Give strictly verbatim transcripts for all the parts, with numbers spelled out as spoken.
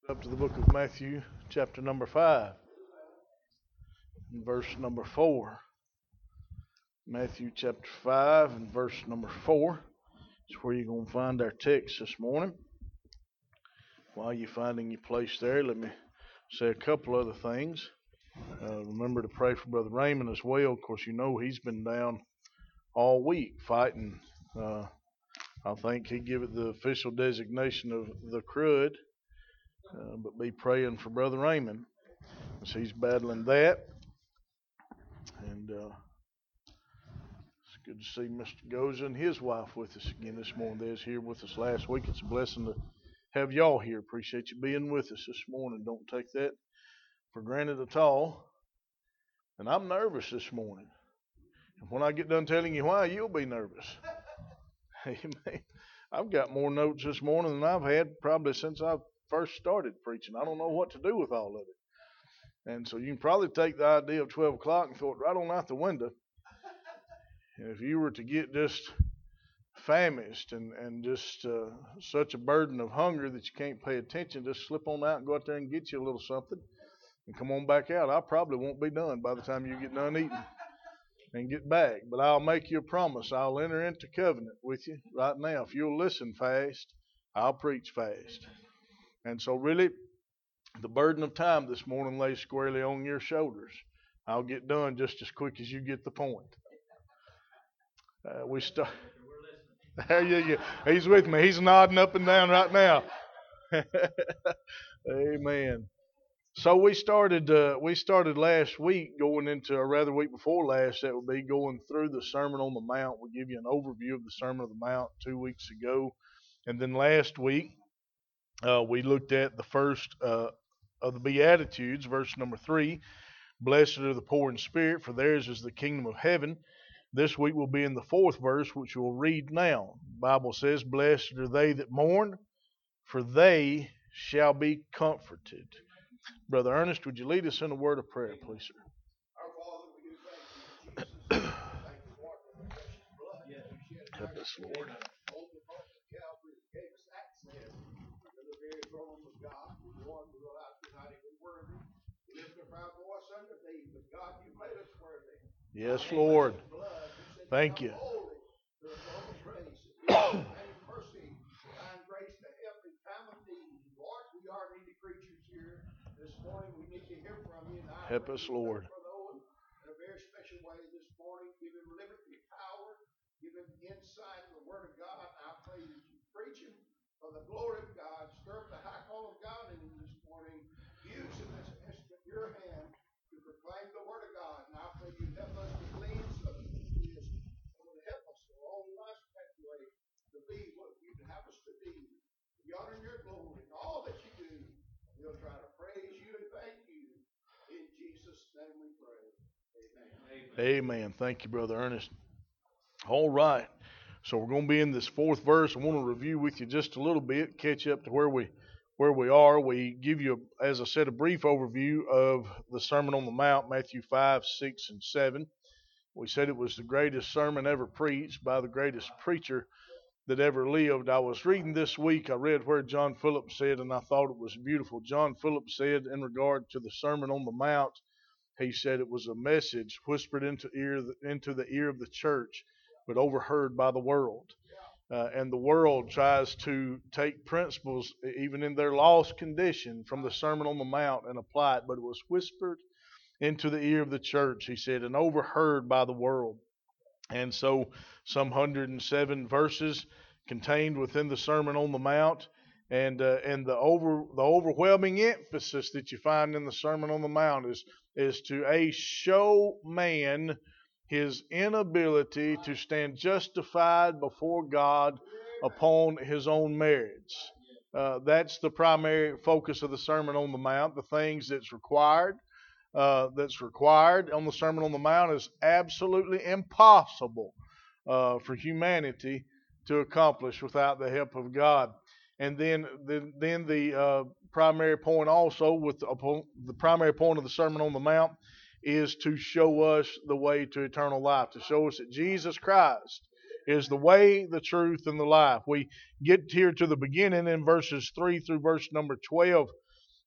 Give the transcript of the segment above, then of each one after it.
Up to the book of Matthew, chapter number five, and verse number four. Matthew chapter five and verse number four is where you're going to find our text this morning. While you're finding your place there, let me say a couple other things. Uh, remember to pray for Brother Raymond as well. Of course, you know he's been down all week fighting. Uh, I think he'd give it the official designation of the crud. Uh, but be praying for Brother Raymond as he's battling that. And uh, it's good to see Mister Goza and his wife with us again this morning. They was here with us last week. It's a blessing to have y'all here. Appreciate you being with us this morning. Don't take that for granted at all. And I'm nervous this morning. And when I get done telling you why, you'll be nervous. Amen. I've got more notes this morning than I've had probably since I've first started preaching. I don't know what to do with all of it. And so you can probably take the idea of twelve o'clock and throw it right on out the window. And if you were to get just famished and, and just uh, such a burden of hunger that you can't pay attention, just slip on out and go out there and get you a little something and come on back out. I probably won't be done by the time you get done eating and get back. But I'll make you a promise. I'll enter into covenant with you right now. If you'll listen fast, I'll preach fast. And so really, the burden of time this morning lays squarely on your shoulders. I'll get done just as quick as you get the point. Uh, we start. There you go. He's with me. He's nodding up and down right now. Amen. So we started. Uh, we started last week going into, or rather, week before last, that would be going through the Sermon on the Mount. We give you an overview of the Sermon on the Mount two weeks ago, and then last week. Uh, we looked at the first uh, of the Beatitudes, verse number three. Blessed are the poor in spirit, for theirs is the kingdom of heaven. This week we'll be in the fourth verse, which we'll read now. The Bible says, blessed are they that mourn, for they shall be comforted. Brother Ernest, would you lead us in a word of prayer, please, sir? Help us, Lord. Yes, Lord. Thank you. Help us, Lord. In a very special way this morning, give him liberty, power, give him insight in the Word of God. I pray that you preach him for the glory of God. Stir up the high call of God in him this morning. Use him as an instrument in your hand to proclaim the Word of God. And I pray you help us to glean such as this. And help us to all life's way to be what you have us to be. We honor your glory in all that you do. We'll try to praise you and thank you. In Jesus' name we pray. Amen. Amen. Thank you, Brother Ernest. All right. So we're going to be in this fourth verse. I want to review with you just a little bit, catch up to where we where we are. We give you, as I said, a brief overview of the Sermon on the Mount, Matthew five, six, and seven. We said it was the greatest sermon ever preached by the greatest preacher that ever lived. I was reading this week, I read where John Phillips said, and I thought it was beautiful. John Phillips said in regard to the Sermon on the Mount, he said it was a message whispered into ear into the ear of the church, but overheard by the world. Uh, and the world tries to take principles, even in their lost condition, from the Sermon on the Mount and apply it, but it was whispered into the ear of the church, he said, and overheard by the world. And so some one hundred seven verses contained within the Sermon on the Mount, and uh, and the over the overwhelming emphasis that you find in the Sermon on the Mount is is to a show man his inability to stand justified before God upon his own merits. Uh, that's the primary focus of the Sermon on the Mount. The things that's required. Uh, that's required on the Sermon on the Mount is absolutely impossible uh, for humanity to accomplish without the help of God. And then, then, then the uh, primary point also, with the, the primary point of the Sermon on the Mount, is to show us the way to eternal life, to show us that Jesus Christ is the way, the truth, and the life. We get here to the beginning in verses three through verse number twelve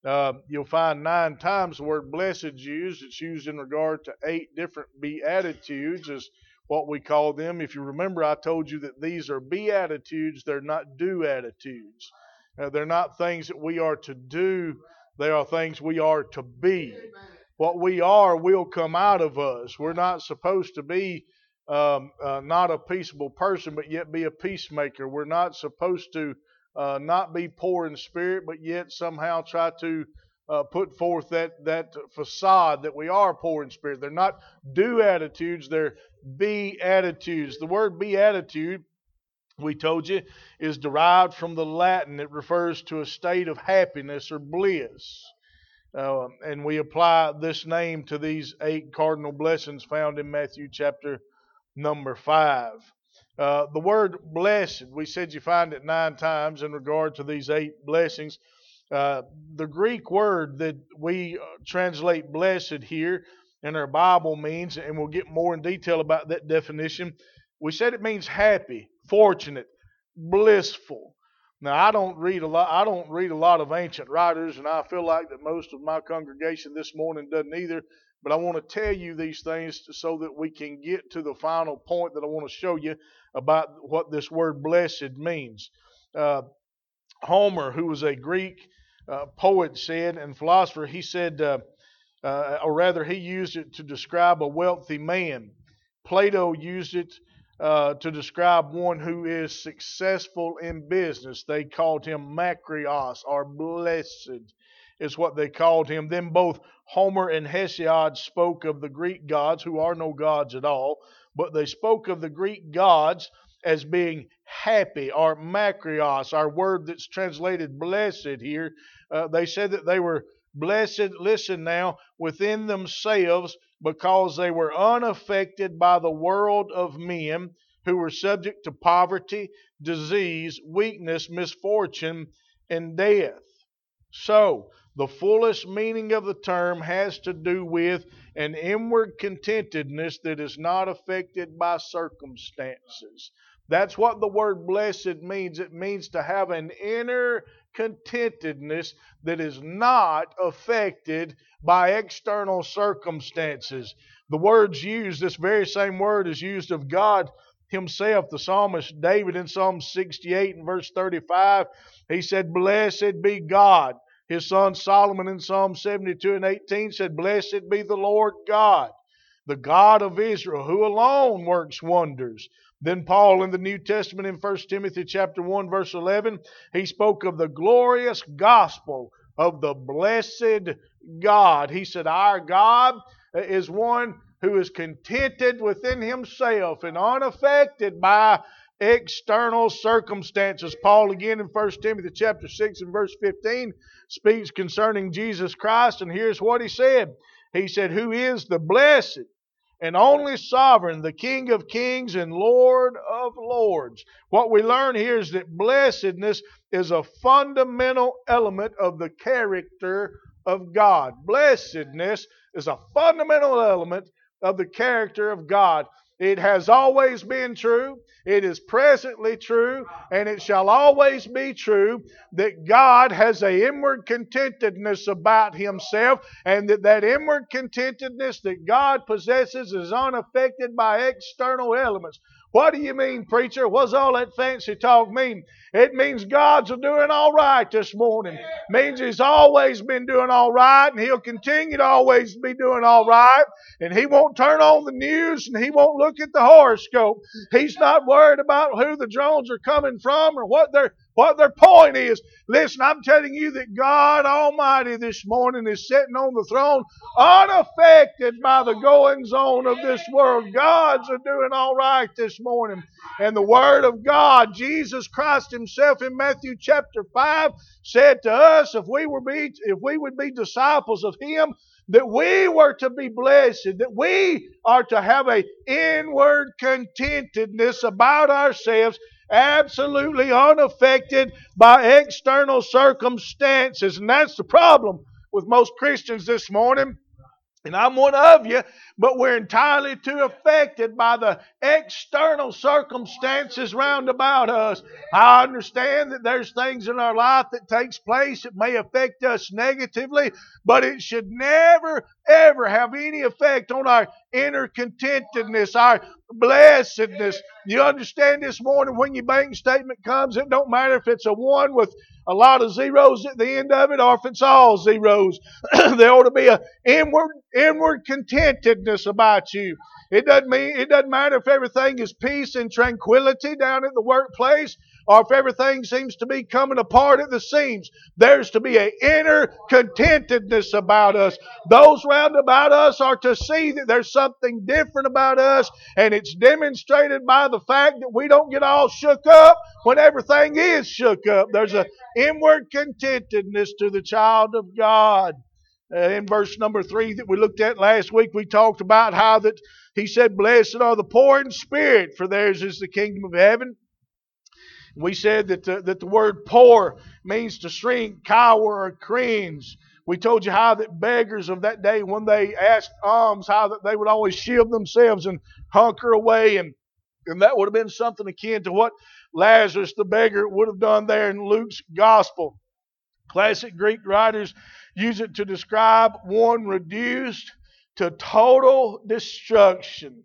Uh, you'll find nine times the word blessed used. It's used in regard to eight different beatitudes, is what we call them. If you remember, I told you that these are beatitudes. They're not do attitudes. Uh, they're not things that we are to do. They are things we are to be. What we are will come out of us. We're not supposed to be um, uh, not a peaceable person, but yet be a peacemaker. We're not supposed to uh, not be poor in spirit, but yet somehow try to uh, put forth that, that facade that we are poor in spirit. They're not do attitudes, they're be attitudes. The word beatitude, we told you, is derived from the Latin. It refers to a state of happiness or bliss. Uh, and we apply this name to these eight cardinal blessings found in Matthew chapter number five. Uh, the word blessed, we said you find it nine times in regard to these eight blessings. Uh, the Greek word that we translate blessed here in our Bible means, and we'll get more in detail about that definition, we said it means happy, fortunate, blissful. Now, I don't read a lot. I don't read a lot of ancient writers, and I feel like that most of my congregation this morning doesn't either. But I want to tell you these things so that we can get to the final point that I want to show you about what this word blessed means. Uh, Homer, who was a Greek uh, poet, said, and philosopher, he said, uh, uh, or rather, he used it to describe a wealthy man. Plato used it Uh, to describe one who is successful in business. They called him Makarios, or blessed, is what they called him. Then both Homer and Hesiod spoke of the Greek gods, who are no gods at all, but they spoke of the Greek gods as being happy, or Makarios, our word that's translated blessed here. Uh, they said that they were blessed, listen now, within themselves, because they were unaffected by the world of men who were subject to poverty, disease, weakness, misfortune, and death. So, the fullest meaning of the term has to do with an inward contentedness that is not affected by circumstances. That's what the word blessed means. It means to have an inner contentedness that is not affected by external circumstances. The words used, this very same word is used of God himself. The psalmist David in Psalm sixty-eight and verse thirty-five, he said, "Blessed be God." His son Solomon in Psalm seventy-two and eighteen said, "Blessed be the Lord God, the God of Israel, who alone works wonders." Then Paul in the New Testament in First Timothy chapter one verse eleven, he spoke of the glorious gospel of the blessed God. He said, our God is one who is contented within himself and unaffected by external circumstances. Paul again in First Timothy chapter six and verse fifteen speaks concerning Jesus Christ, and here's what he said. He said, "Who is the blessed and only sovereign, the King of kings and Lord of lords." What we learn here is that blessedness is a fundamental element of the character of God. Blessedness is a fundamental element of the character of God. It has always been true, it is presently true, and it shall always be true that God has an inward contentedness about himself, and that that inward contentedness that God possesses is unaffected by external elements. What do you mean, preacher? What's all that fancy talk mean? It means God's doing all right this morning. It means He's always been doing all right, and He'll continue to always be doing all right. And He won't turn on the news, and He won't look at the horoscope. He's not worried about who the drones are coming from or what their what their point is. Listen, I'm telling you that God Almighty this morning is sitting on the throne unaffected by the goings on of this world. God's are doing all right this morning. And the Word of God, Jesus Christ Himself in Matthew chapter five said to us, if we were be, if we would be disciples of Him, that we were to be blessed, that we are to have an inward contentedness about ourselves, absolutely unaffected by external circumstances. And that's the problem with most Christians this morning. And I'm one of you, but we're entirely too affected by the external circumstances round about us. I understand that there's things in our life that takes place that may affect us negatively, but it should never, ever have any effect on our inner contentedness, our blessedness. You understand this morning when your bank statement comes, it don't matter if it's a one with a lot of zeros at the end of it or if it's all zeros. There ought to be an inward, inward contentedness about you. It doesn't mean it doesn't matter if everything is peace and tranquility down at the workplace or if everything seems to be coming apart at the seams. There's to be an inner contentedness about us. Those round about us are to see that there's something different about us, and it's demonstrated by the fact that we don't get all shook up when everything is shook up. There's an inward contentedness to the child of God. Uh, in verse number three that we looked at last week, we talked about how that he said, "Blessed are the poor in spirit, for theirs is the kingdom of heaven." We said that the, that the word poor means to shrink, cower, or cringe. We told you how that beggars of that day, when they asked alms, how that they would always shield themselves and hunker away, and, and that would have been something akin to what Lazarus the beggar would have done there in Luke's gospel. Classic Greek writers use it to describe one reduced to total destruction.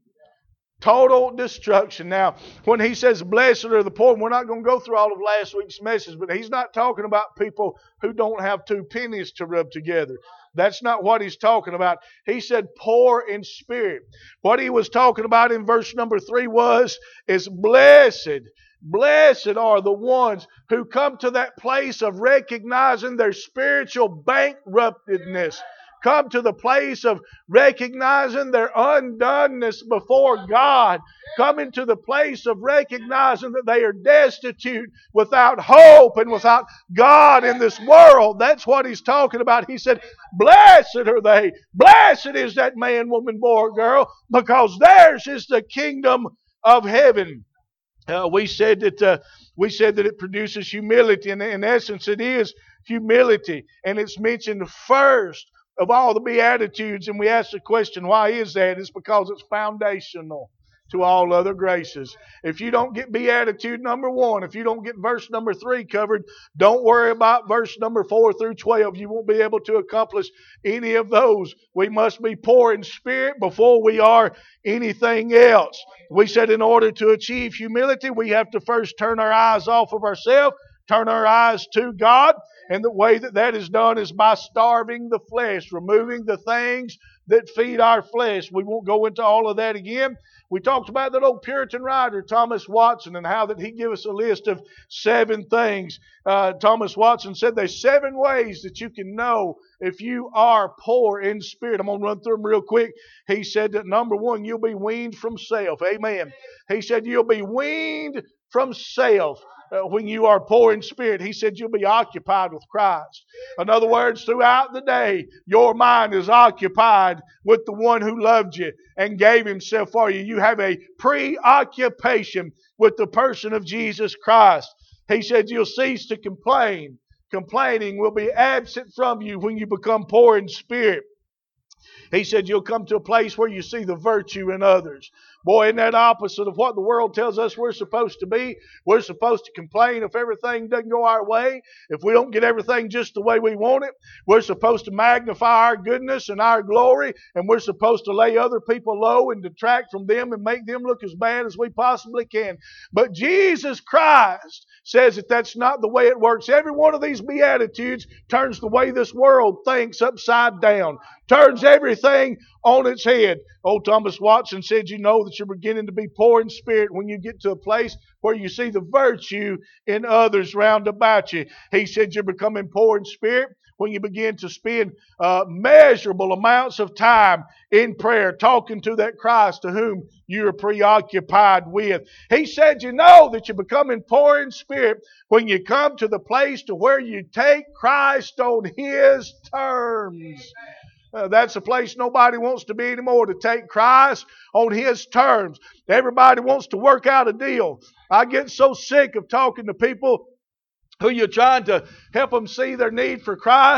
Total destruction. Now, when he says, "Blessed are the poor," we're not going to go through all of last week's message, but he's not talking about people who don't have two pennies to rub together. That's not what he's talking about. He said poor in spirit. What he was talking about in verse number three was, is blessed. Blessed are the ones who come to that place of recognizing their spiritual bankruptedness. Come to the place of recognizing their undoneness before God. Come into the place of recognizing that they are destitute, without hope, and without God in this world. That's what he's talking about. He said, "Blessed are they." Blessed is that man, woman, boy, or girl, because theirs is the kingdom of heaven. Uh, we said that uh, we said that it produces humility, and in essence, it is humility, and it's mentioned first of all the Beatitudes. And we ask the question, why is that? It's because it's foundational to all other graces. If you don't get Beatitude number one, if you don't get verse number three covered, don't worry about verse number four through twelve. You won't be able to accomplish any of those. We must be poor in spirit before we are anything else. We said in order to achieve humility, we have to first turn our eyes off of ourselves, turn our eyes to God. And the way that that is done is by starving the flesh, removing the things that feed our flesh. We won't go into all of that again. We talked about that old Puritan writer, Thomas Watson, and how that he gave us a list of seven things. Uh, Thomas Watson said there's seven ways that you can know if you are poor in spirit. I'm going to run through them real quick. He said that number one, you'll be weaned from self. Amen. He said you'll be weaned from self. Uh, when you are poor in spirit, he said you'll be occupied with Christ. In other words, throughout the day, your mind is occupied with the one who loved you and gave himself for you. You have a preoccupation with the person of Jesus Christ. He said you'll cease to complain. Complaining will be absent from you when you become poor in spirit. He said you'll come to a place where you see the virtue in others. Boy, isn't that opposite of what the world tells us we're supposed to be? We're supposed to complain if everything doesn't go our way, if we don't get everything just the way we want it. We're supposed to magnify our goodness and our glory, and we're supposed to lay other people low and detract from them and make them look as bad as we possibly can. But Jesus Christ says that that's not the way it works. Every one of these Beatitudes turns the way this world thinks upside down, turns everything on its head. Old Thomas Watson said, you know that you're beginning to be poor in spirit when you get to a place where you see the virtue in others round about you. He said you're becoming poor in spirit when you begin to spend uh, measurable amounts of time in prayer, talking to that Christ to whom you're preoccupied with. He said you know that you're becoming poor in spirit when you come to the place to where you take Christ on His terms. Uh, that's a place nobody wants to be anymore, to take Christ on His terms. Everybody wants to work out a deal. I get so sick of talking to people who you're trying to help them see their need for Christ,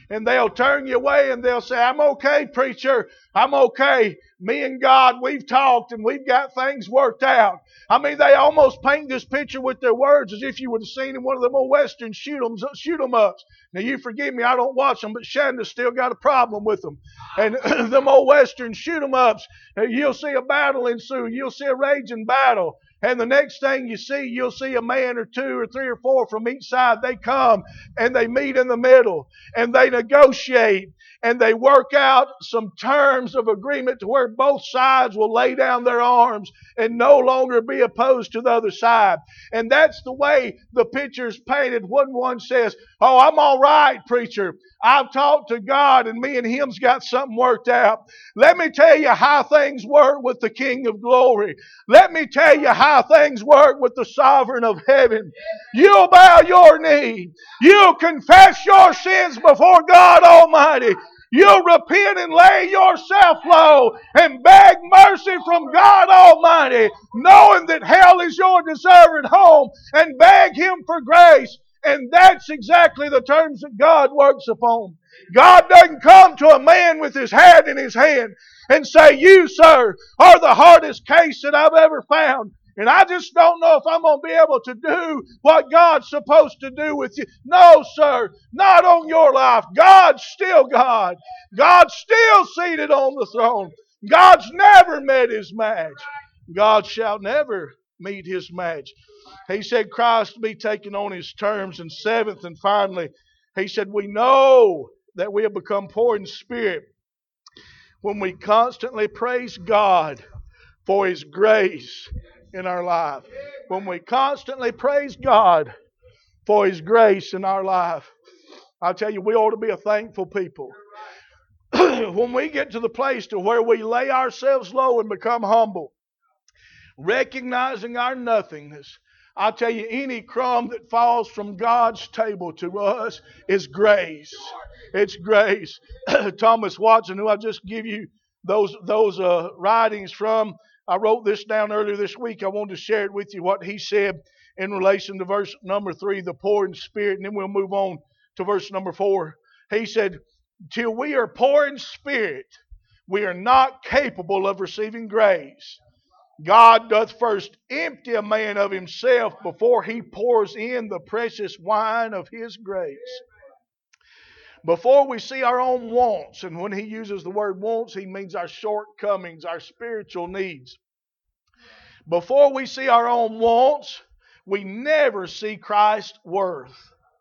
and they'll turn you away and they'll say, I'm okay, preacher. I'm okay. Me and God, we've talked and we've got things worked out. I mean, they almost paint this picture with their words as if you would have seen in one of them old Western shoot 'em, shoot 'em ups. Now, you forgive me, I don't watch them, but Shanda's still got a problem with them. And them old Western shoot 'em ups, you'll see a battle ensue. You'll see a raging battle. And the next thing you see, you'll see a man or two or three or four from each side. They come and they meet in the middle and they negotiate and they work out some terms of agreement to where both sides will lay down their arms and no longer be opposed to the other side. And that's the way the picture's painted when one says, oh, I'm all right, preacher. I've talked to God and me and him's got something worked out. Let me tell you how things work with the King of Glory. Let me tell you how things work with the Sovereign of heaven. You'll bow your knee. You'll confess your sins before God Almighty. You'll repent and lay yourself low and beg mercy from God Almighty, knowing that hell is your deserved home, and beg Him for grace. And that's exactly the terms that God works upon. God doesn't come to a man with his hat in his hand and say, you, sir, are the hardest case that I've ever found. And I just don't know if I'm going to be able to do what God's supposed to do with you. No, sir, not on your life. God's still God. God's still seated on the throne. God's never met His match. God shall never meet His match. He said Christ be taken on His terms. And seventh and finally, He said we know that we have become poor in spirit when we constantly praise God for His grace in our life. When we constantly praise God for His grace in our life. I tell you, we ought to be a thankful people. When we get to the place to where we lay ourselves low and become humble, recognizing our nothingness, I tell you, any crumb that falls from God's table to us is grace. It's grace. Thomas Watson, who I just give you those those uh, writings from, I wrote this down earlier this week. I wanted to share it with you, what he said in relation to verse number three, the poor in spirit, and then we'll move on to verse number four. He said, till we are poor in spirit, we are not capable of receiving grace. God doth first empty a man of himself before He pours in the precious wine of His grace. Before we see our own wants, and when he uses the word wants, he means our shortcomings, our spiritual needs. Before we see our own wants, we never see Christ's worth.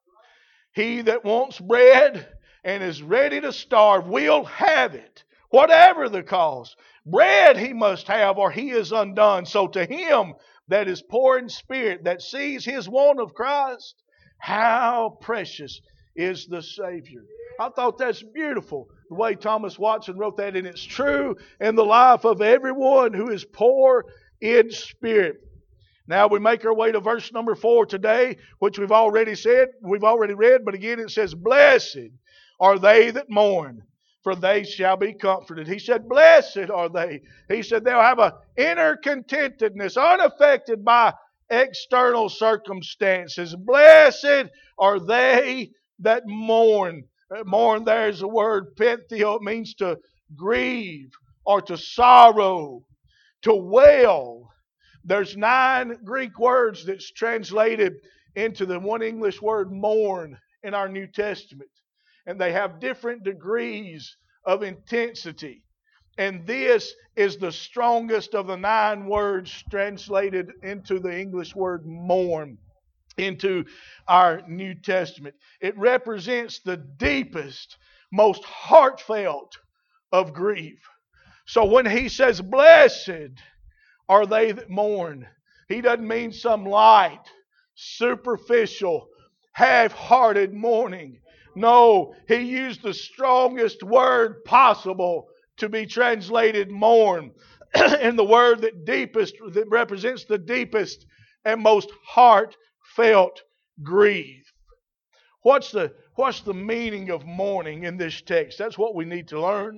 He that wants bread and is ready to starve will have it, whatever the cost. Bread he must have, or he is undone. So to him that is poor in spirit, that sees his want of Christ, how precious is the Savior. I thought that's beautiful, the way Thomas Watson wrote that, and it's true in the life of everyone who is poor in spirit. Now we make our way to verse number four today, which we've already said, we've already read, but again it says, blessed are they that mourn, for they shall be comforted. He said, blessed are they. He said they'll have an inner contentedness, unaffected by external circumstances. Blessed are they that mourn. Mourn, there's the word pentheo. It means to grieve or to sorrow, to wail. There's nine Greek words that's translated into the one English word mourn in our New Testament. And they have different degrees of intensity. And this is the strongest of the nine words translated into the English word mourn, into our New Testament. It represents the deepest, most heartfelt of grief. So when he says, blessed are they that mourn, he doesn't mean some light, superficial, half-hearted mourning. No, he used the strongest word possible to be translated mourn. And the word that deepest, that represents the deepest and most heartfelt grief. What's the, what's the meaning of mourning in this text? That's what we need to learn.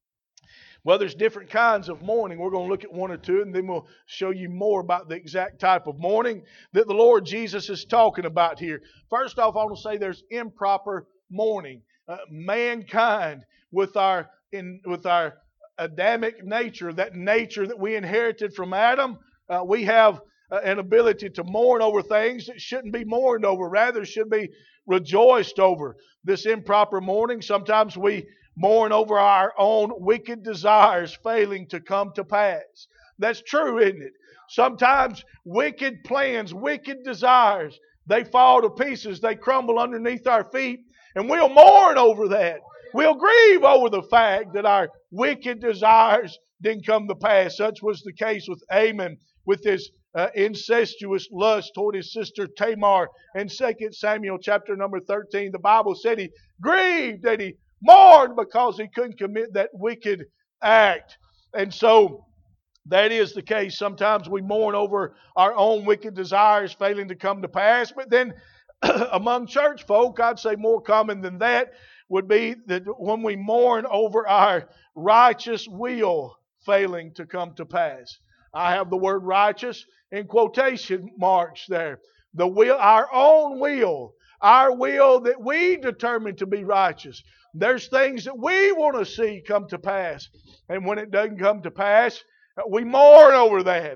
Well, there's different kinds of mourning. We're going to look at one or two, and then we'll show you more about the exact type of mourning that the Lord Jesus is talking about here. First off, I want to say there's improper mourning. uh, mankind with our in with our Adamic nature, that nature that we inherited from Adam, uh, we have uh, an ability to mourn over things that shouldn't be mourned over, rather should be rejoiced over. This improper mourning, sometimes we mourn over our own wicked desires failing to come to pass. That's true, isn't it? Sometimes wicked plans, wicked desires, they fall to pieces, they crumble underneath our feet, and we'll mourn over that. We'll grieve over the fact that our wicked desires didn't come to pass. Such was the case with Amon, with his uh, incestuous lust toward his sister Tamar. In Second Samuel chapter number thirteen, the Bible said he grieved and he mourned because he couldn't commit that wicked act. And so that is the case. Sometimes we mourn over our own wicked desires failing to come to pass. But then among church folk, I'd say more common than that would be that when we mourn over our righteous will failing to come to pass. I have the word righteous in quotation marks there. The will, our own will, our will that we determine to be righteous. There's things that we want to see come to pass. And when it doesn't come to pass, we mourn over that.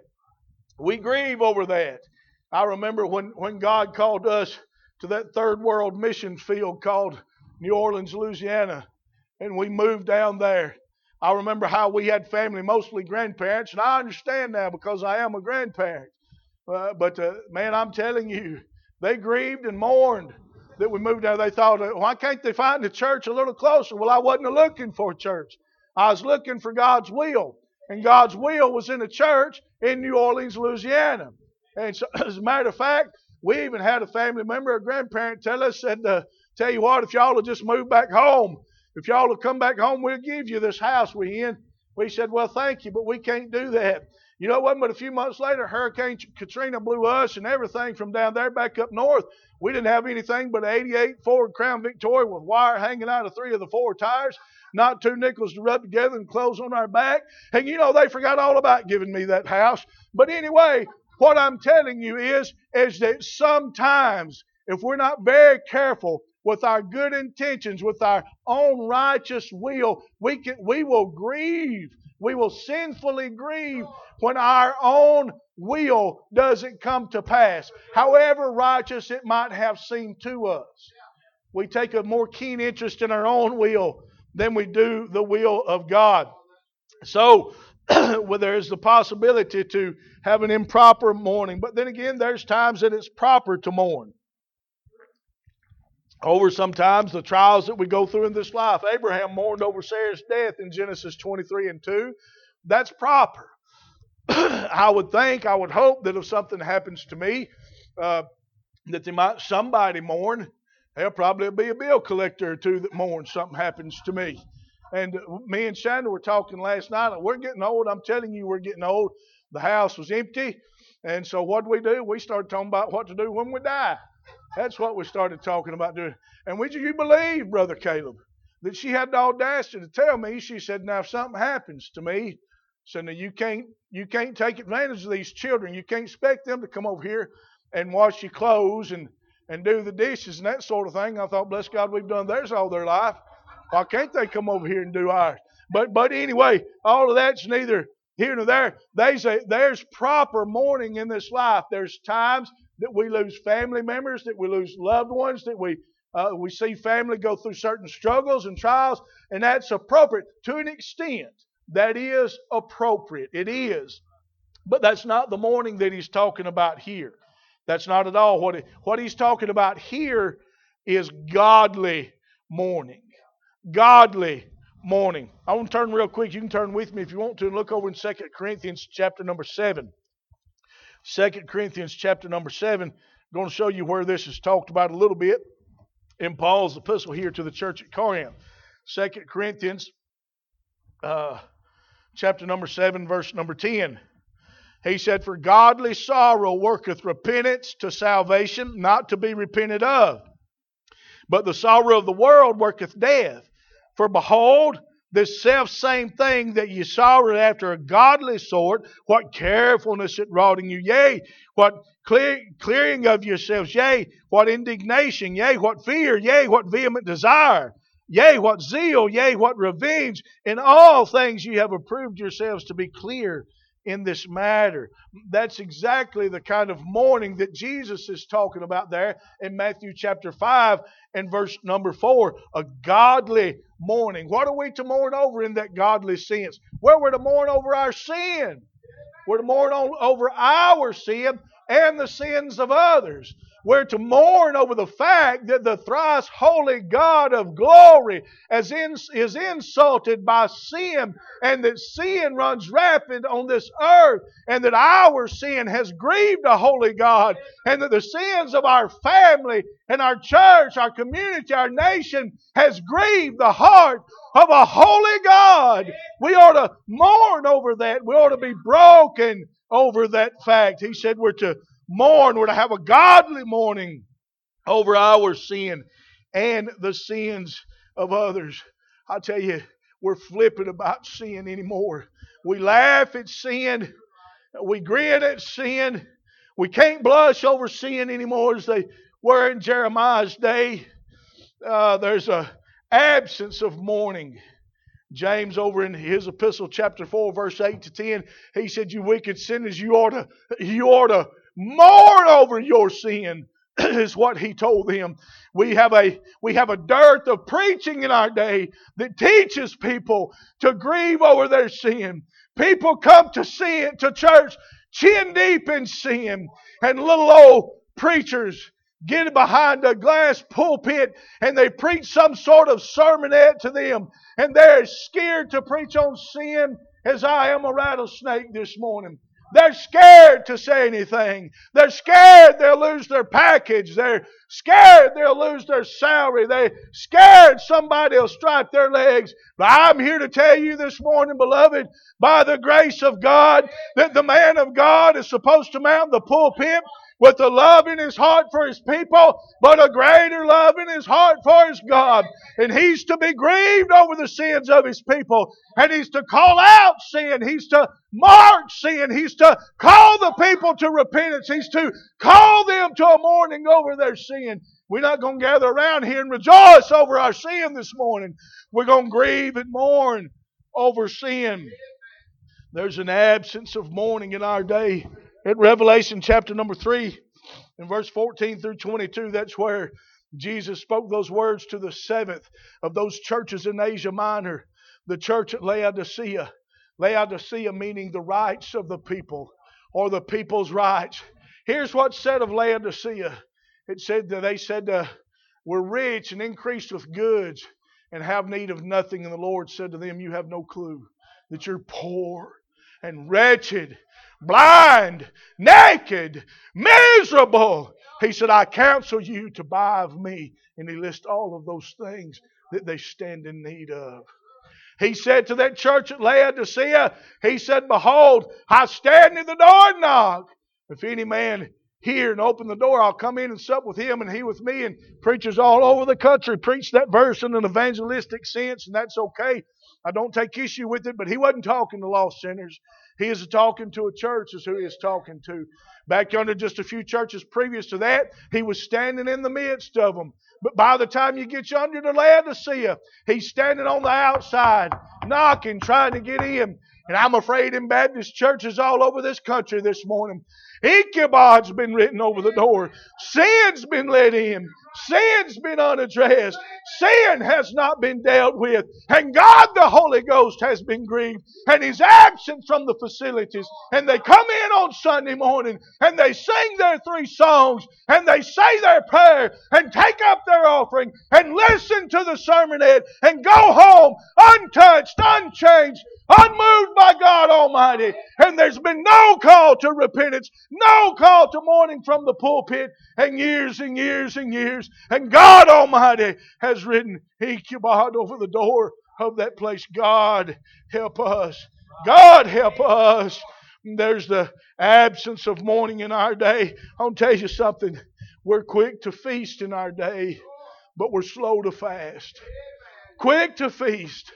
We grieve over that. I remember when, when God called us to that third world mission field called New Orleans, Louisiana, and we moved down there. I remember how we had family, mostly grandparents, and I understand now because I am a grandparent. Uh, but uh, man, I'm telling you, they grieved and mourned that we moved down. They thought, why can't they find a church a little closer? Well, I wasn't looking for a church. I was looking for God's will. And God's will was in a church in New Orleans, Louisiana. And so, as a matter of fact, we even had a family member, a grandparent, tell us, said, uh, tell you what, if y'all will just move back home, if y'all will come back home, we'll give you this house we're in. We said, well, thank you, but we can't do that. You know what? But a few months later, Hurricane Katrina blew us and everything from down there back up north. We didn't have anything but an eighty-eight Ford Crown Victoria with wire hanging out of three of the four tires, not two nickels to rub together and clothes on our back. And you know, they forgot all about giving me that house. But anyway, what I'm telling you is, is that sometimes if we're not very careful with our good intentions, with our own righteous will, we can, we will grieve. We will sinfully grieve when our own will doesn't come to pass, however righteous it might have seemed to us. We take a more keen interest in our own will than we do the will of God. So, well, there's the possibility to have an improper mourning. But then again, there's times that it's proper to mourn over sometimes the trials that we go through in this life. Abraham mourned over Sarah's death in Genesis twenty-three and two. That's proper. I would think, I would hope that if something happens to me, uh, that they might somebody mourn. There'll probably be a bill collector or two that mourns something happens to me. And me and Shanda were talking last night. We're getting old. I'm telling you, we're getting old. The house was empty. And so what did we do? We started talking about what to do when we die. That's what we started talking about doing. And would you believe, Brother Caleb, that she had the audacity to tell me, she said, now if something happens to me, so now you can't you can't take advantage of these children. You can't expect them to come over here and wash your clothes and, and do the dishes and that sort of thing. I thought, bless God, we've done theirs all their life. Why can't they come over here and do ours? But but anyway, all of that's neither here nor there. There's, a, there's proper mourning in this life. There's times that we lose family members, that we lose loved ones, that we uh, we see family go through certain struggles and trials, and that's appropriate to an extent. That is appropriate. It is. But that's not the mourning that he's talking about here. That's not at all what he, what he's talking about here is godly mourning. Godly mourning. I want to turn real quick. You can turn with me if you want to and look over in Second Corinthians chapter number seven. Second Corinthians chapter number seven. I'm going to show you where this is talked about a little bit in Paul's epistle here to the church at Corinth. Second Corinthians uh, chapter number seven, verse number ten. He said, for godly sorrow worketh repentance to salvation, not to be repented of. But the sorrow of the world worketh death. For behold, this self same thing that ye sorrowed after a godly sort, what carefulness it wrought in you, yea, what clear, clearing of yourselves, yea, what indignation, yea, what fear, yea, what vehement desire. Yea, what zeal, yea, what revenge. In all things you have approved yourselves to be clear in this matter. That's exactly the kind of mourning that Jesus is talking about there in Matthew chapter five and verse number four. A godly mourning. What are we to mourn over in that godly sense? Well, we're to mourn over our sin. We're to mourn over our sin and the sins of others. We're to mourn over the fact that the thrice holy God of glory is, in, is insulted by sin, and that sin runs rapid on this earth, and that our sin has grieved the holy God, and that the sins of our family and our church, our community, our nation has grieved the heart of a holy God. We ought to mourn over that. We ought to be broken over that fact. He said we're to mourn, we're to have a godly mourning over our sin and the sins of others. I tell you, we're flippant about sin anymore. We laugh at sin. We grin at sin. We can't blush over sin anymore as they were in Jeremiah's day. Uh, there's a absence of mourning. James, over in his epistle, chapter four, verse eight to ten, he said, "You wicked sinners, you ought to, you ought to mourn over your sin," is what he told them. We have a we have a dearth of preaching in our day that teaches people to grieve over their sin. People come to sin to church chin deep in sin, and little old preachers get behind a glass pulpit and they preach some sort of sermonette to them, and they're as scared to preach on sin as I am a rattlesnake this morning. They're scared to say anything. They're scared they'll lose their package. They're scared they'll lose their salary. They're scared somebody will stripe their legs. But I'm here to tell you this morning, beloved, by the grace of God, that the man of God is supposed to mount the pulpit with a love in his heart for his people, but a greater love in his heart for his God. And he's to be grieved over the sins of his people. And he's to call out sin. He's to mark sin. He's to call the people to repentance. He's to call them to a mourning over their sin. We're not going to gather around here and rejoice over our sin this morning. We're going to grieve and mourn over sin. There's an absence of mourning in our day. At Revelation chapter number three, in verse fourteen through twenty-two, that's where Jesus spoke those words to the seventh of those churches in Asia Minor, the church at Laodicea. Laodicea meaning the rights of the people, or the people's rights. Here's what's said of Laodicea. It said that they said, uh, "We're rich and increased with goods and have need of nothing." And the Lord said to them, "You have no clue that you're poor and wretched, blind, naked, miserable." He said, "I counsel you to buy of me." And he lists all of those things that they stand in need of. He said to that church at Laodicea, he said, "Behold, I stand at the door and knock. If any man hear and open the door, I'll come in and sup with him and he with me." And preachers all over the country preach that verse in an evangelistic sense, and that's okay. I don't take issue with it, but he wasn't talking to lost sinners. He is talking to a church is who he is talking to. Back under just a few churches previous to that, he was standing in the midst of them. But by the time you get yonder to Laodicea, he's standing on the outside, knocking, trying to get in. And I'm afraid in Baptist churches all over this country this morning, Ichabod's been written over the door. Sin's been let in. Sin's been unaddressed. Sin has not been dealt with. And God the Holy Ghost has been grieved. And He's absent from the facilities. And they come in on Sunday morning and they sing their three songs and they say their prayer and take up their offering and listen to the sermonette and go home untouched, unchanged, unmoved by God Almighty. And there's been no call to repentance, no call to mourning from the pulpit, and years and years and years. And God Almighty has written Ichabod over the door of that place. God help us. God help us. There's the absence of mourning in our day. I'll tell you something. We're quick to feast in our day, but we're slow to fast. Quick to feast,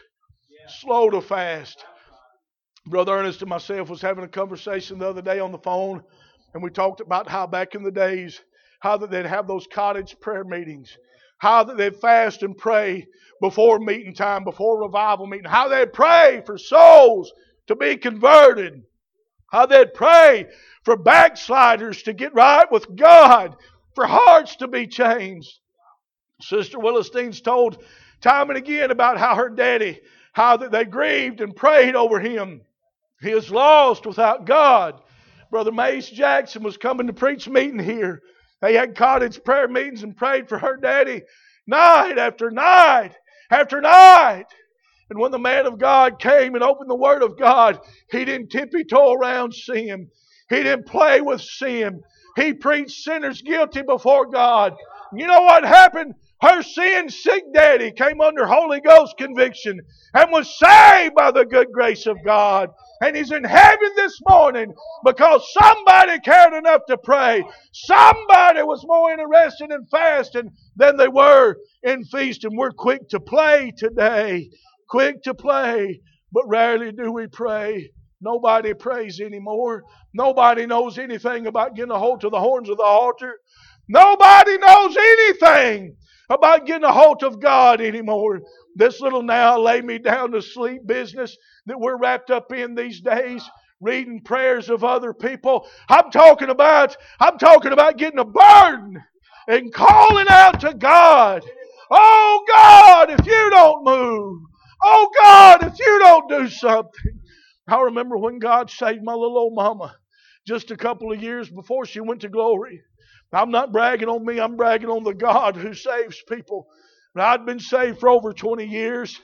slow to fast. Brother Ernest and myself was having a conversation the other day on the phone, and we talked about how back in the days, how that they'd have those cottage prayer meetings. how that they'd fast and pray before meeting time, before revival meeting, how they'd pray for souls to be converted, how they'd pray for backsliders to get right with God, for hearts to be changed. Sister Willisteen's told time and again about how her daddy, how that they grieved and prayed over him. He is lost without God. Brother Mace Jackson was coming to preach meeting here. They had cottage prayer meetings and prayed for her daddy night after night after night. And when the man of God came and opened the Word of God, he didn't tippy-toe around sin. He didn't play with sin. He preached sinners guilty before God. You know what happened? Her sin-sick daddy came under Holy Ghost conviction and was saved by the good grace of God. And he's in heaven this morning because somebody cared enough to pray. Somebody was more interested in fasting than they were in feasting. We're quick to play today. Quick to play, but rarely do we pray. Nobody prays anymore. Nobody knows anything about getting a hold to the horns of the altar. Nobody knows anything about getting a hold of God anymore. This little now lay me down to sleep business that we're wrapped up in these days, reading prayers of other people. I'm talking about, I'm talking about getting a burden and calling out to God. Oh God, if you don't move. Oh God, if you don't do something. I remember when God saved my little old mama just a couple of years before she went to glory. I'm not bragging on me, I'm bragging on the God who saves people. And I'd been saved for over twenty years.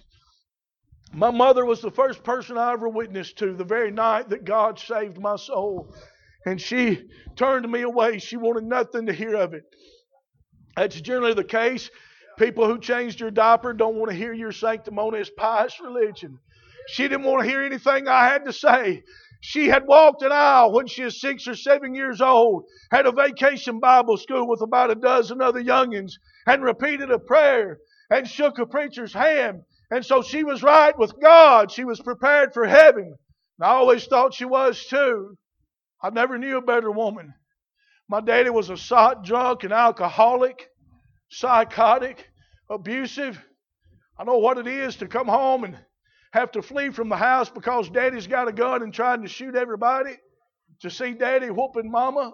My mother was the first person I ever witnessed to the very night that God saved my soul. And she turned me away. She wanted nothing to hear of it. That's generally the case. People who changed your diaper don't want to hear your sanctimonious pious religion. She didn't want to hear anything I had to say. She had walked an aisle when she was six or seven years old, had a vacation Bible school with about a dozen other youngins, and repeated a prayer and shook a preacher's hand. And so she was right with God. She was prepared for heaven. And I always thought she was too. I never knew a better woman. My daddy was a sot drunk and alcoholic, psychotic, abusive. I know what it is to come home and have to flee from the house because daddy's got a gun and trying to shoot everybody. To see daddy whooping mama.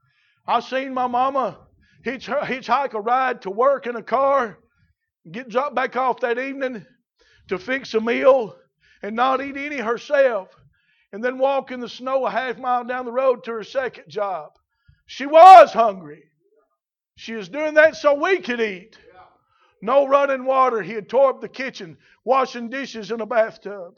I seen my mama hitch, hitchhike a ride to work in a car, get dropped back off that evening to fix a meal and not eat any herself, and then walk in the snow a half mile down the road to her second job. She was hungry. She was doing that so we could eat. No running water. He had tore up the kitchen, washing dishes in a bathtub.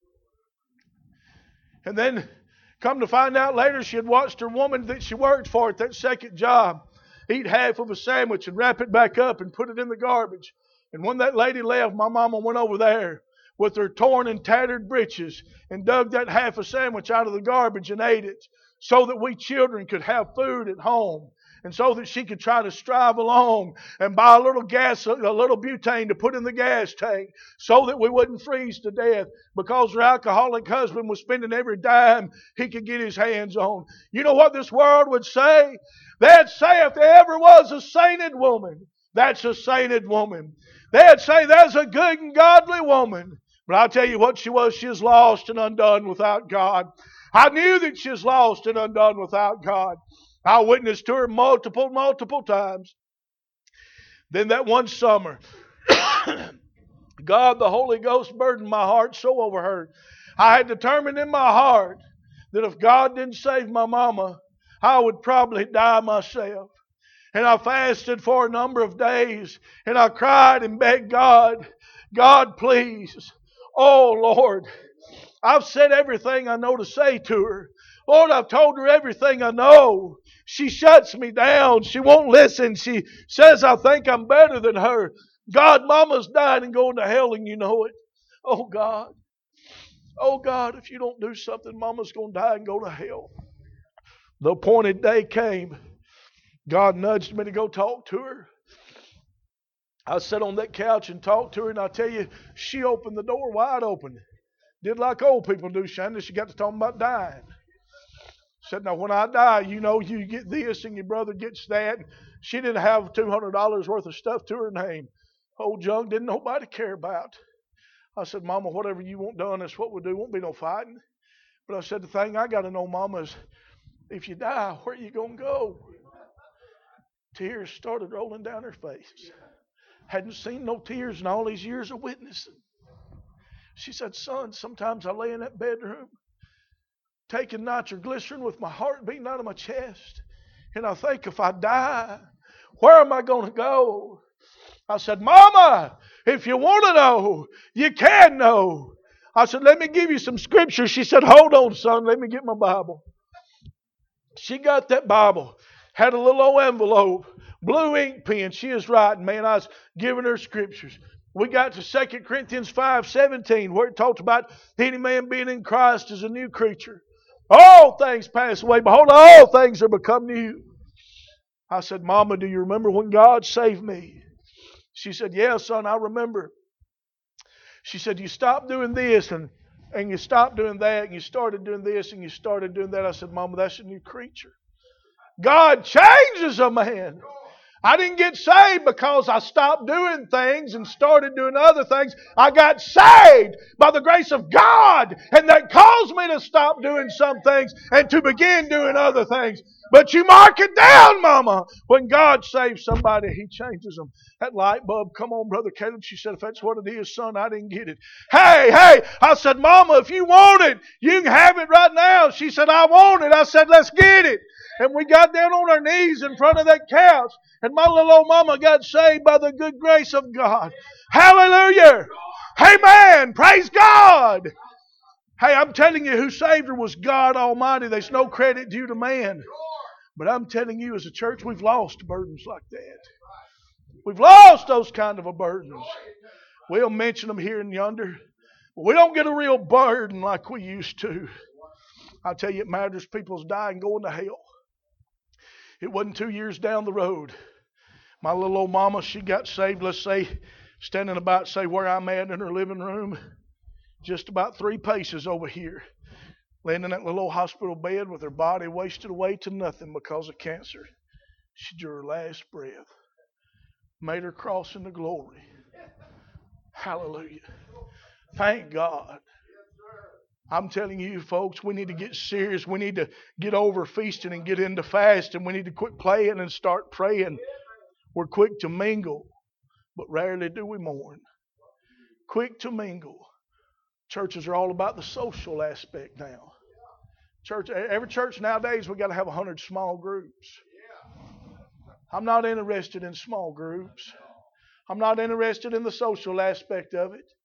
And then, come to find out later, she had watched her woman that she worked for at that second job eat half of a sandwich and wrap it back up and put it in the garbage. And when that lady left, my mama went over there with her torn and tattered breeches and dug that half a sandwich out of the garbage and ate it so that we children could have food at home. And so that she could try to strive along and buy a little gas, a little butane to put in the gas tank so that we wouldn't freeze to death because her alcoholic husband was spending every dime he could get his hands on. You know what this world would say? They'd say if there ever was a sainted woman, that's a sainted woman. They'd say there's a good and godly woman. But I'll tell you what she was. She was lost and undone without God. I knew that she was lost and undone without God. I witnessed to her multiple, multiple times. Then that one summer, God, the Holy Ghost burdened my heart so over her. I had determined in my heart that if God didn't save my mama, I would probably die myself. And I fasted for a number of days, and I cried and begged God, God, please, oh Lord, I've said everything I know to say to her. Lord, I've told her everything I know. She shuts me down. She won't listen. She says I think I'm better than her. God, Mama's dying and going to hell and you know it. Oh God. Oh God, if you don't do something, Mama's going to die and go to hell. The appointed day came. God nudged me to go talk to her. I sat on that couch and talked to her, and I tell you, she opened the door wide open. Did like old people do, Shanda. She got to talking about dying. Said, now when I die, you know, you get this and your brother gets that. She didn't have two hundred dollars worth of stuff to her name. Old junk didn't nobody care about. I said, Mama, whatever you want done, that's what we'll do. Won't be no fighting. But I said, the thing I got to know, Mama, is if you die, where are you going to go? Tears started rolling down her face. Hadn't seen no tears in all these years of witnessing. She said, son, sometimes I lay in that bedroom taking nitroglycerin with my heart beating out of my chest. And I think, if I die, where am I going to go? I said, Mama, if you want to know, you can know. I said, let me give you some scripture. She said, hold on, son, let me get my Bible. She got that Bible, had a little old envelope, blue ink pen. She is writing, man, I was giving her scriptures. We got to Second Corinthians five seventeen, where it talks about any man being in Christ is a new creature. All things pass away. Behold, all things are become new. I said, Mama, do you remember when God saved me? She said, yeah, son, I remember. She said, you stopped doing this and, and you stopped doing that and you started doing this and you started doing that. I said, Mama, that's a new creature. God changes a man. I didn't get saved because I stopped doing things and started doing other things. I got saved by the grace of God, and that caused me to stop doing some things and to begin doing other things. But you mark it down, Mama. When God saves somebody, He changes them. That light bulb, come on, Brother Caleb. She said, if that's what it is, son, I didn't get it. Hey, hey. I said, Mama, if you want it, you can have it right now. She said, I want it. I said, let's get it. And we got down on our knees in front of that couch. And my little old mama got saved by the good grace of God. Hallelujah. Amen. Praise God. Hey, I'm telling you, who saved her was God Almighty. There's no credit due to man. But I'm telling you, as a church, we've lost burdens like that. We've lost those kind of a burdens. We'll mention them here and yonder. But we don't get a real burden like we used to. I tell you, it matters. People's dying going to hell. It wasn't two years down the road. My little old mama, she got saved, let's say, standing about, say, where I'm at in her living room, just about three paces over here, laying in that little old hospital bed with her body wasted away to nothing because of cancer. She drew her last breath, made her cross into glory. Hallelujah. Thank God. I'm telling you, folks, we need to get serious. We need to get over feasting and get into fasting. We need to quit playing and start praying. We're quick to mingle, but rarely do we mourn. Quick to mingle. Churches are all about the social aspect now. Church, every church nowadays, we got to have a hundred small groups. I'm not interested in small groups. I'm not interested in the social aspect of it.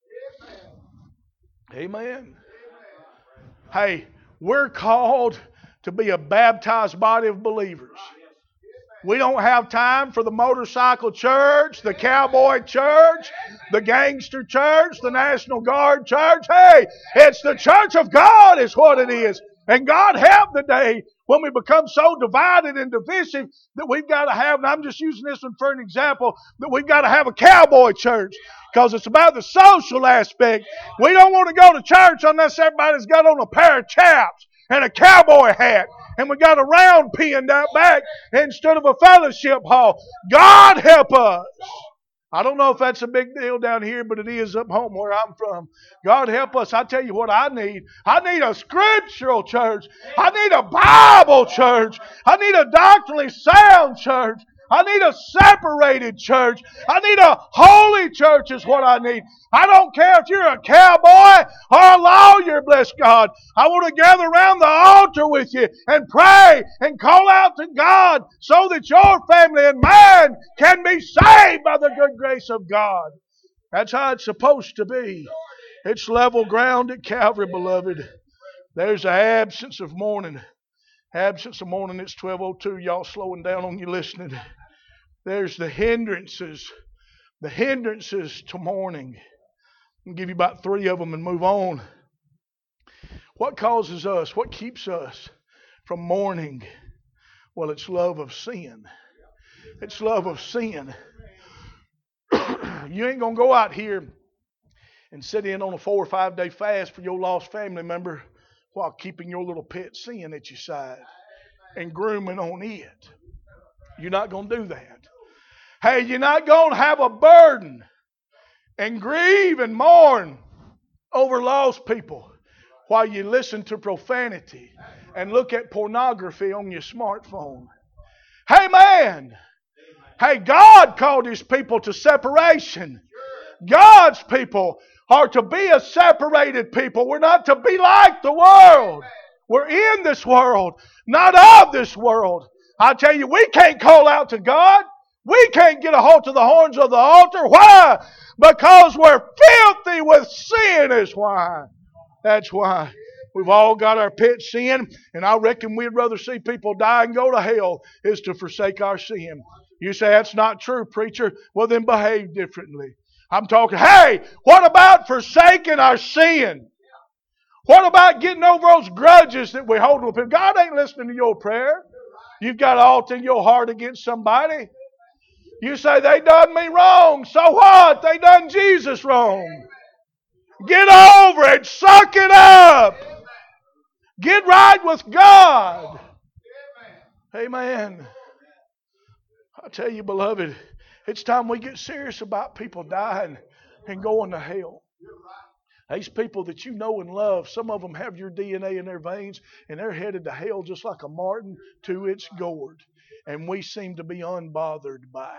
Amen. Hey, we're called to be a baptized body of believers. We don't have time for the motorcycle church, the cowboy church, the gangster church, the National Guard church. Hey, it's the church of God is what it is. And God help the day when we become so divided and divisive that we've got to have, and I'm just using this one for an example, that we've got to have a cowboy church because it's about the social aspect. We don't want to go to church unless everybody's got on a pair of chaps and a cowboy hat and we got a round pinned out back instead of a fellowship hall. God help us. I don't know if that's a big deal down here, but it is up home where I'm from. God help us. I tell you what I need. I need a scriptural church. I need a Bible church. I need a doctrinally sound church. I need a separated church. I need a holy church is what I need. I don't care if you're a cowboy or a lawyer, bless God. I want to gather around the altar with you and pray and call out to God so that your family and mine can be saved by the good grace of God. That's how it's supposed to be. It's level ground at Calvary, beloved. There's an absence of mourning. Absence of mourning, it's twelve oh two. Y'all slowing down on you listening. There's the hindrances. The hindrances to mourning. I'll give you about three of them and move on. What causes us, what keeps us from mourning? Well, it's love of sin. It's love of sin. You ain't going to go out here and sit in on a four or five day fast for your lost family member while keeping your little pet sin at your side and grooming on it. You're not going to do that. Hey, you're not going to have a burden and grieve and mourn over lost people while you listen to profanity and look at pornography on your smartphone. Hey, man. Hey, God called His people to separation. God's people are to be a separated people. We're not to be like the world. We're in this world, not of this world. I tell you, we can't call out to God. We can't get a hold to the horns of the altar. Why? Because we're filthy with sin is why. That's why. We've all got our pet sin, and I reckon we'd rather see people die and go to hell is to forsake our sin. You say, that's not true, preacher. Well, then behave differently. I'm talking, hey, what about forsaking our sin? What about getting over those grudges that we hold with people? God ain't listening to your prayer. You've got an alt in your heart against somebody. You say, they done me wrong. So what? They done Jesus wrong. Get over it. Suck it up. Get right with God. Amen. I tell you, beloved, it's time we get serious about people dying and going to hell. These people that you know and love, some of them have your D N A in their veins, and they're headed to hell just like a marten to its gourd. And we seem to be unbothered by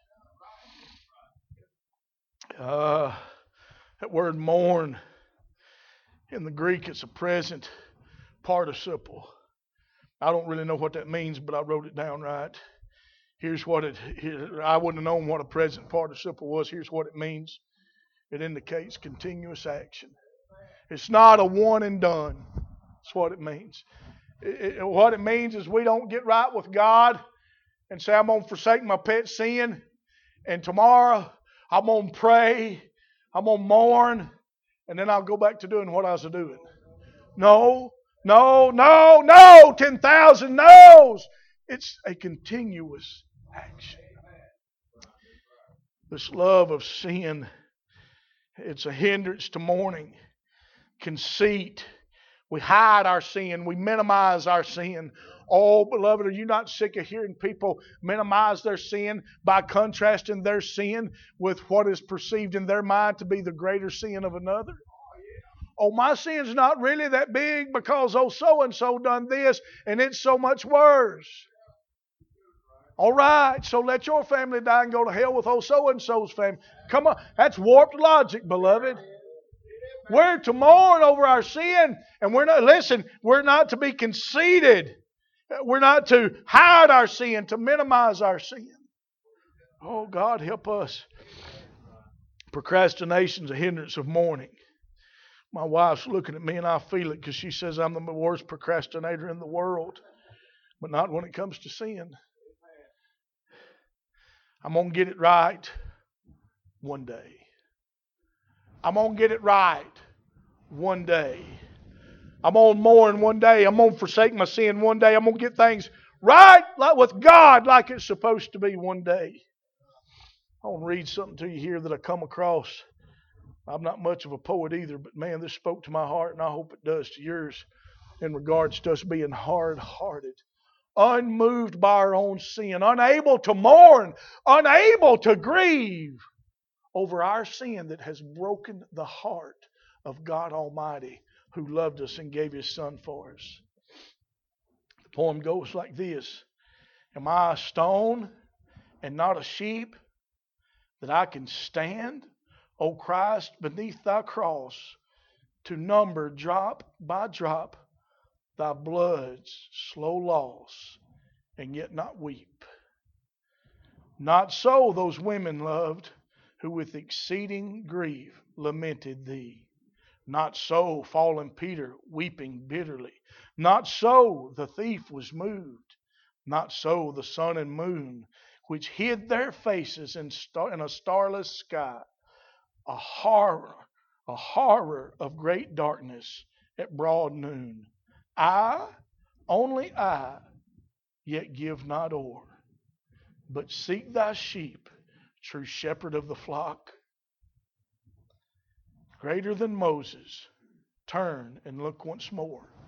it. Uh, that word mourn, in the Greek, it's a present participle. I don't really know what that means, but I wrote it down right. Here's what it, here, I wouldn't have known what a present participle was. Here's what it means. It indicates continuous action. It's not a one and done. That's what it means. It, it, what it means is we don't get right with God and say, I'm going to forsake my pet sin, and tomorrow I'm going to pray, I'm going to mourn, and then I'll go back to doing what I was doing. No, no, no, no, ten thousand no's. It's a continuous action. This love of sin, it's a hindrance to mourning. Conceit. We hide our sin. We minimize our sin. Oh, beloved, are you not sick of hearing people minimize their sin by contrasting their sin with what is perceived in their mind to be the greater sin of another? Oh, my sin's not really that big because oh so-and-so done this and it's so much worse. All right, so let your family die and go to hell with old so-and-so's family. Come on, that's warped logic, beloved. We're to mourn over our sin, and we're not, listen, we're not to be conceited. We're not to hide our sin, to minimize our sin. Oh, God, help us. Procrastination's a hindrance of mourning. My wife's looking at me, and I feel it because she says I'm the worst procrastinator in the world, but not when it comes to sin. I'm going to get it right one day. I'm going to get it right one day. I'm going to mourn one day. I'm going to forsake my sin one day. I'm going to get things right like with God like it's supposed to be one day. I want to read something to you here that I come across. I'm not much of a poet either, but man, this spoke to my heart, and I hope it does to yours in regards to us being hard-hearted, unmoved by our own sin, unable to mourn, unable to grieve over our sin that has broken the heart of God Almighty, who loved us and gave His Son for us. The poem goes like this. Am I a stone and not a sheep, that I can stand, O Christ, beneath Thy cross, to number drop by drop Thy blood's slow loss, and yet not weep? Not so those women loved, who with exceeding grief lamented Thee. Not so fallen Peter, weeping bitterly. Not so the thief was moved. Not so the sun and moon, which hid their faces in, star- in a starless sky. A horror, a horror of great darkness at broad noon. I, only I, yet give not o'er, but seek Thy sheep, true shepherd of the flock. Greater than Moses, turn and look once more.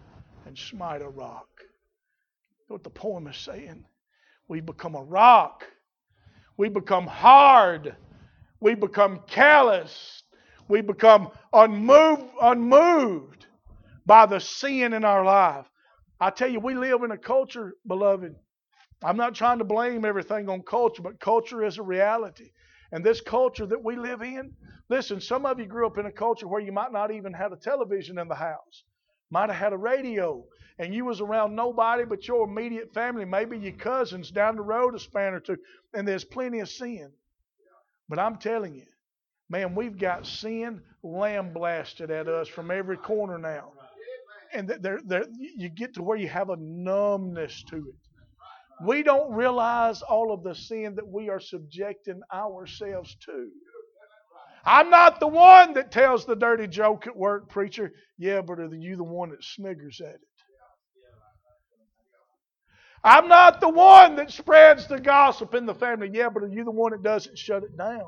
and smite a rock. You know what the poem is saying? We become a rock. We become hard. We become callous. We become unmoved, unmoved by the sin in our life. I tell you, we live in a culture, beloved. I'm not trying to blame everything on culture, but culture is a reality. And this culture that we live in, listen, some of you grew up in a culture where you might not even have a television in the house. Might have had a radio, and you was around nobody but your immediate family, maybe your cousins down the road a span or two, and there's plenty of sin. But I'm telling you, man, we've got sin lambasted at us from every corner now. And they're, they're, you get to where you have a numbness to it. We don't realize all of the sin that we are subjecting ourselves to. I'm not the one that tells the dirty joke at work, preacher. Yeah, but are you the one that sniggers at it? I'm not the one that spreads the gossip in the family. Yeah, but are you the one that doesn't shut it down?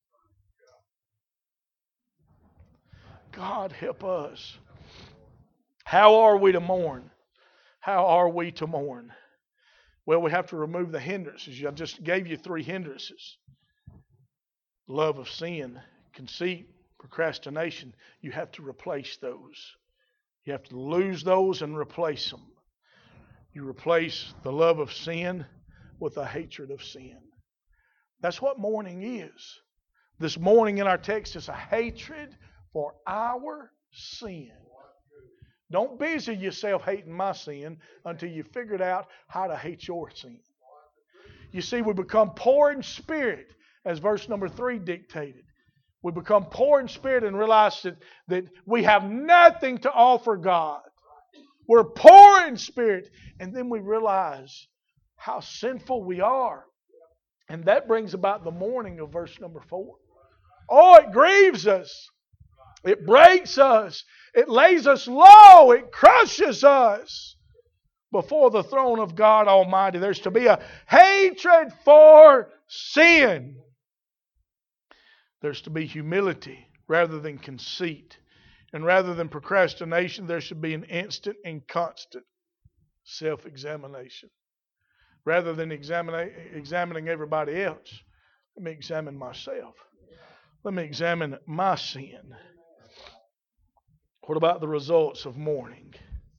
God help us. How are we to mourn? How are we to mourn? Well, we have to remove the hindrances. I just gave you three hindrances. Love of sin, conceit, procrastination. You have to replace those. You have to lose those and replace them. You replace the love of sin with a hatred of sin. That's what mourning is. This mourning in our text is a hatred for our sin. Don't busy yourself hating my sin until you figured out how to hate your sin. You see, we become poor in spirit, as verse number three dictated. We become poor in spirit and realize that, that we have nothing to offer God. We're poor in spirit. And then we realize how sinful we are. And that brings about the mourning of verse number four. Oh, it grieves us. It breaks us. It lays us low. It crushes us before the throne of God Almighty. There's to be a hatred for sin. There's to be humility rather than conceit. And rather than procrastination, there should be an instant and constant self-examination. Rather than examine, examining everybody else, let me examine myself. Let me examine my sin. What about the results of mourning?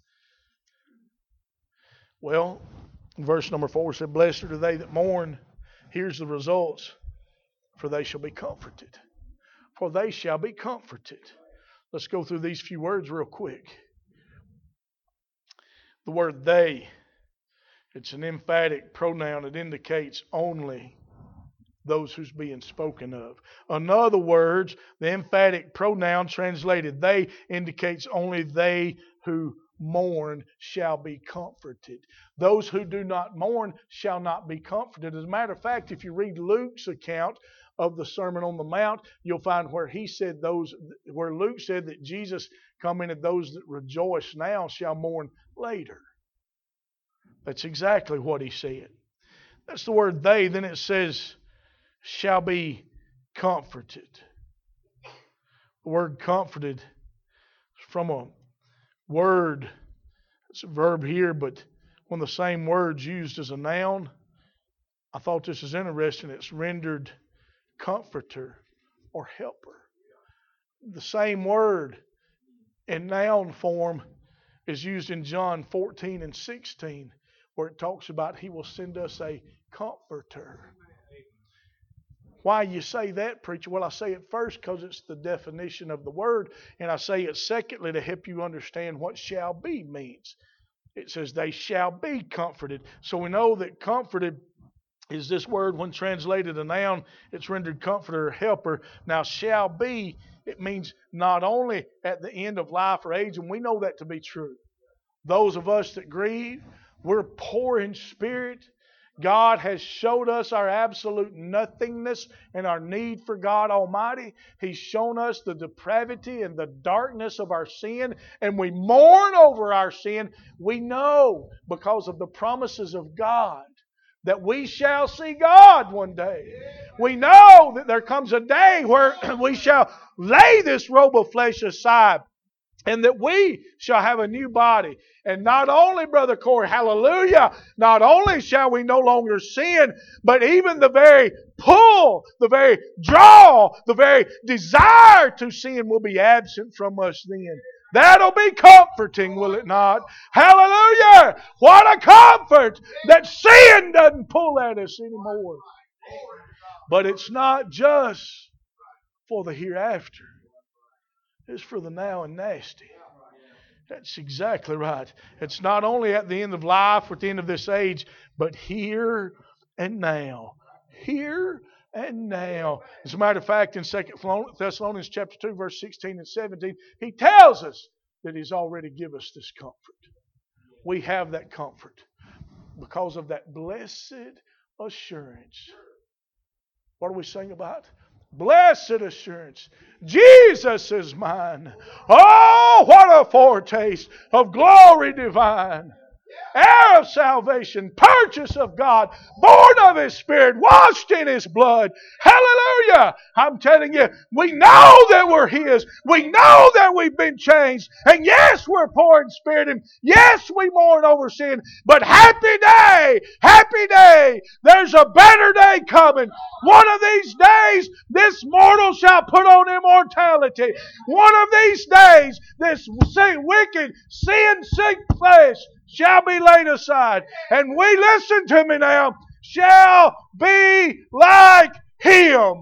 Well, verse number four said, "Blessed are they that mourn." Here's the results. For they shall be comforted. For they shall be comforted. Let's go through these few words real quick. The word they, it's an emphatic pronoun. It indicates only those who's being spoken of. In other words, the emphatic pronoun translated they indicates only they who mourn shall be comforted. Those who do not mourn shall not be comforted. As a matter of fact, if you read Luke's account of the Sermon on the Mount, you'll find where he said those, where Luke said that Jesus commented, "Those that rejoice now shall mourn later." That's exactly what he said. That's the word they. Then it says, shall be comforted. The word comforted is from a word, it's a verb here, but one of the same words used as a noun. I thought this is interesting. It's rendered comforter or helper. The same word in noun form is used in John fourteen and sixteen, where it talks about he will send us a comforter. Why you say that, preacher? Well, I say it first because it's the definition of the word, and I say it secondly to help you understand what shall be means. It says they shall be comforted. So we know that comforted is this word. When translated a noun, it's rendered comforter or helper. Now, shall be, it means not only at the end of life or age, and we know that to be true. Those of us that grieve, we're poor in spirit. God has showed us our absolute nothingness and our need for God Almighty. He's shown us the depravity and the darkness of our sin, and we mourn over our sin. We know, because of the promises of God, that we shall see God one day. We know that there comes a day where we shall lay this robe of flesh aside And that we shall have a new body. And not only, Brother Corey, hallelujah, not only shall we no longer sin, but even the very pull, the very draw, the very desire to sin will be absent from us then. That'll be comforting, will it not? Hallelujah! What a comfort that sin doesn't pull at us anymore. But it's not just for the hereafter. It's for the now and nasty. That's exactly right. It's not only at the end of life or at the end of this age, but here and now. Here and now. As a matter of fact, in Second Thessalonians chapter two, verse sixteen and seventeen, he tells us that He's already given us this comfort. We have that comfort because of that blessed assurance. What do we sing about? Blessed assurance. Jesus is mine. Oh, what a foretaste of glory divine. Heir of salvation, purchase of God, born of His Spirit, washed in His blood. Hallelujah! I'm telling you, we know that we're His. We know that we've been changed. And yes, we're poor in spirit. And yes, we mourn over sin. But happy day! Happy day! There's a better day coming. One of these days, this mortal shall put on immortality. One of these days, this wicked, sin-sick flesh shall be laid aside. And we, listen to me now, shall be like Him.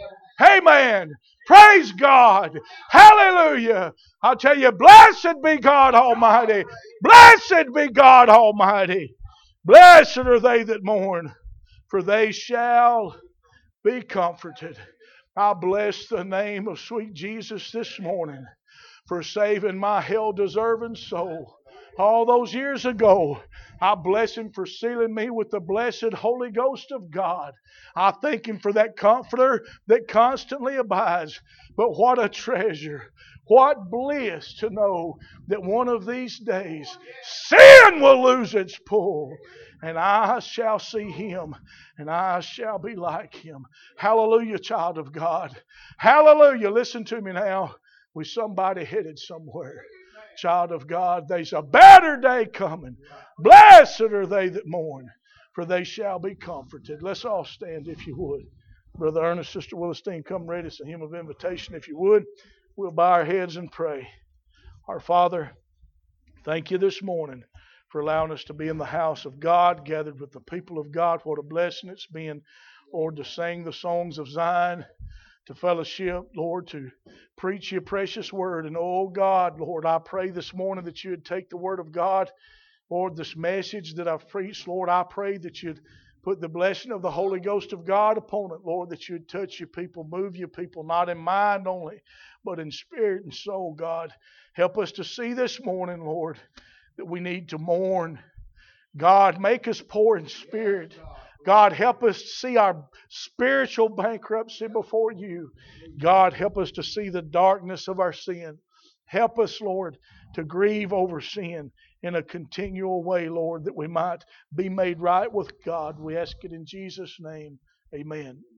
Amen. Praise God. Hallelujah. I'll tell you, blessed be God Almighty. Blessed be God Almighty. Blessed are they that mourn, for they shall be comforted. I bless the name of sweet Jesus this morning for saving my hell-deserving soul. All those years ago, I bless Him for sealing me with the blessed Holy Ghost of God. I thank Him for that Comforter that constantly abides. But what a treasure, what bliss to know that one of these days sin will lose its pull, and I shall see Him, and I shall be like Him. Hallelujah, child of God. Hallelujah. Listen to me now. With somebody headed somewhere. Child of God, there's a better day coming. Blessed are they that mourn, for they shall be comforted. Let's all stand if you would. Brother Ernest, Sister Willistine, come read us a hymn of invitation if you would. We'll bow our heads and pray. Our Father, thank You this morning for allowing us to be in the house of God, gathered with the people of God. What a blessing it's been, Lord, to sing the songs of Zion, to fellowship, Lord, to preach Your precious word. And oh God, Lord, I pray this morning that You would take the word of God, Lord, this message that I've preached, Lord, I pray that You'd put the blessing of the Holy Ghost of God upon it, Lord, that You'd touch Your people, move Your people, not in mind only, but in spirit and soul, God. Help us to see this morning, Lord, that we need to mourn. God, make us poor in spirit. God, help us to see our spiritual bankruptcy before You. God, help us to see the darkness of our sin. Help us, Lord, to grieve over sin in a continual way, Lord, that we might be made right with God. We ask it in Jesus' name. Amen.